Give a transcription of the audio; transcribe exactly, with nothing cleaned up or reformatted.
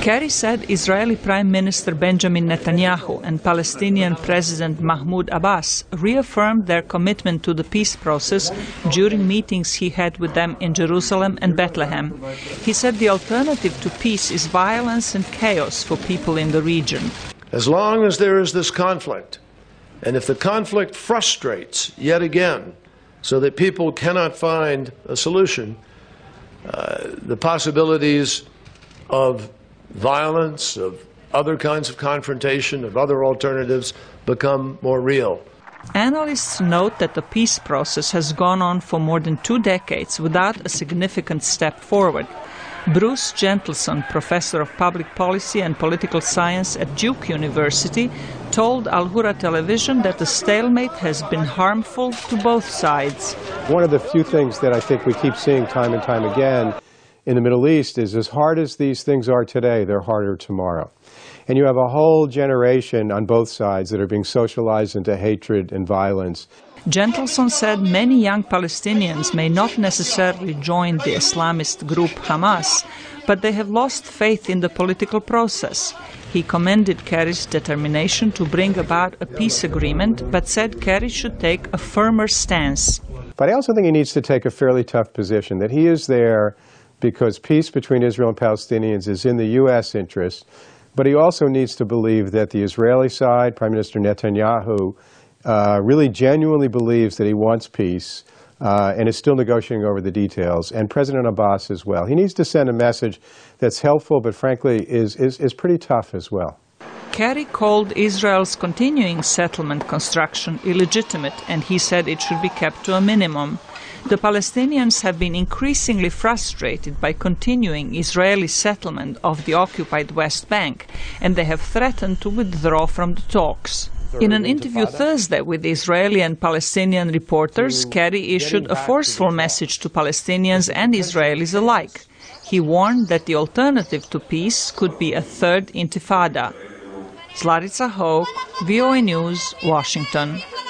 Kerry said Israeli Prime Minister Benjamin Netanyahu and Palestinian President Mahmoud Abbas reaffirmed their commitment to the peace process during meetings he had with them in Jerusalem and Bethlehem. He said the alternative to peace is violence and chaos for people in the region. As long as there is this conflict, and if the conflict frustrates yet again so that people cannot find a solution, uh, the possibilities of violence, of other kinds of confrontation, of other alternatives become more real. Analysts note that the peace process has gone on for more than two decades without a significant step forward. Bruce Gentleson, professor of public policy and political science at Duke University, told Al Hura Television that the stalemate has been harmful to both sides. One of the few things that I think we keep seeing time and time again in the Middle East is, as hard as these things are today, they're harder tomorrow. And you have a whole generation on both sides that are being socialized into hatred and violence. Gentleson said many young Palestinians may not necessarily join the Islamist group Hamas, but they have lost faith in the political process. He commended Kerry's determination to bring about a peace agreement, but said Kerry should take a firmer stance. But I also think he needs to take a fairly tough position, that he is there because peace between Israel and Palestinians is in the U S interest, but he also needs to believe that the Israeli side, Prime Minister Netanyahu, uh, really genuinely believes that he wants peace uh, and is still negotiating over the details, and President Abbas as well. He needs to send a message that's helpful, but frankly is, is, is pretty tough as well. Kerry called Israel's continuing settlement construction illegitimate, and he said it should be kept to a minimum. The Palestinians have been increasingly frustrated by continuing Israeli settlement of the occupied West Bank, and they have threatened to withdraw from the talks. In an interview Thursday with Israeli and Palestinian reporters, Kerry issued a forceful message to Palestinians and Israelis alike. He warned that the alternative to peace could be a third intifada. Zlarica Hoke, V O A News, Washington.